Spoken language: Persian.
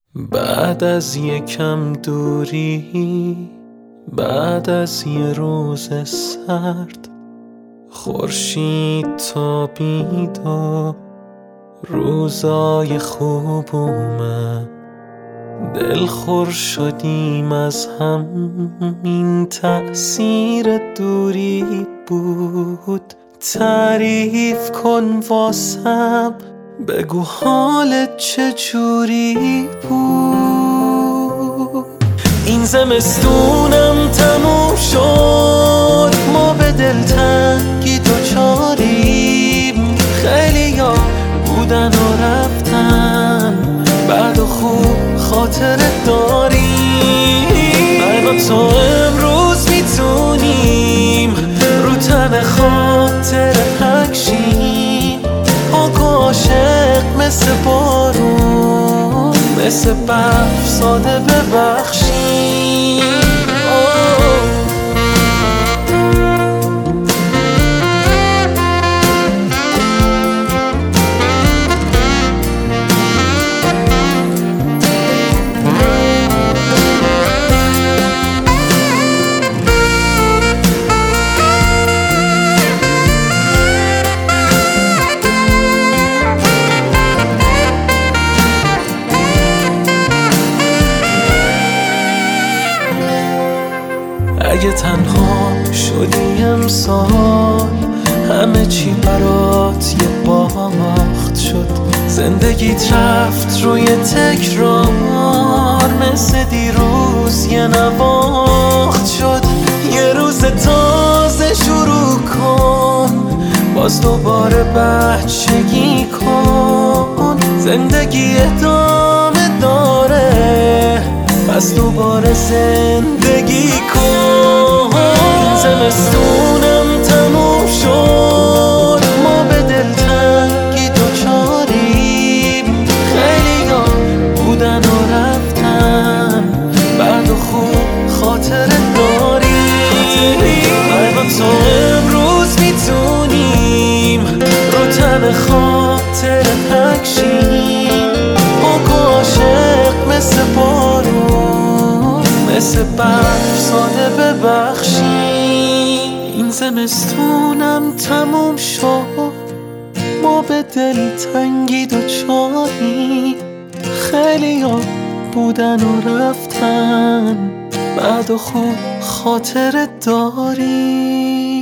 بعد از یکم دوری، بعد از یه روز سرد، خورشید تابید و روزای خوب اومد. دلخور شدیم از هم، این تأثیر دوری بود. تعریف کن واسم، بگو حالت چجوری بود. این زمستونم تموم شد، ما به دلتنگی دوچاریم. خیلیا بودن و رفتن، بعد و خوب خاطرت داریم. من و تو امروز میتونیم رو تن خاطر حکشیم. پاک و عاشق مثل بارون، مثل برف ساده ببخشیم. اگه تنها شدی امسال، همه چی برات یه باخت شد. زندگیت رفت روی تکرار، مثل دیروز یه نواخت شد. یه روز تازه شروع کن، باز دوباره بچگی کن. زندگی ادامه داره، پس دوباره زندگی کن. این زمستونم تموم شد، ما به دلتنگی دوچاریم. خیلیا بودن و رفتن، بعد و خوب خاطرت داریم. من و تو امروز میتونیم رو تن خاطر حکشیم. پاک و عاشق مثل بارون، مثل برف ساده ببخشیم. این زمستونم تموم شد، ما به دلتنگی دوچاریم. خیلیا بودن و رفتن، بعد و خوب خاطرت داریم.